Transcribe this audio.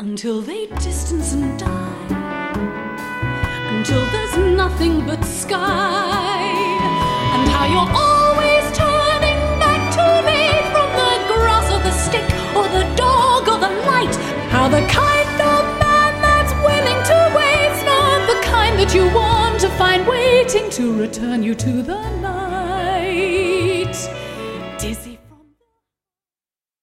until they distance and die, until there's nothing but sky, and how you're always turning back to me from the grass or the stick or the dog or the light, how the kind of man that's willing to wait's not the kind that you want to find waiting to return you to the night.